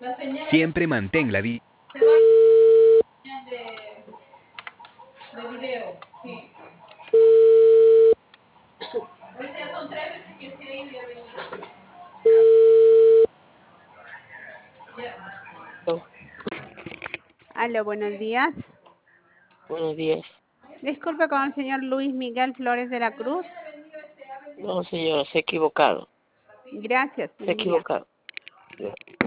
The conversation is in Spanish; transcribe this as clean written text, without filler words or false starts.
Siempre mantén la di. De video, sí. O sea, son 3 veces que se ha ido y ha venido. Oh, Aló, buenos días. buenos días. Disculpe con el señor Luis Miguel Flores de la Cruz. No, señora, se ha equivocado. Gracias, Se ha buen día. equivocado.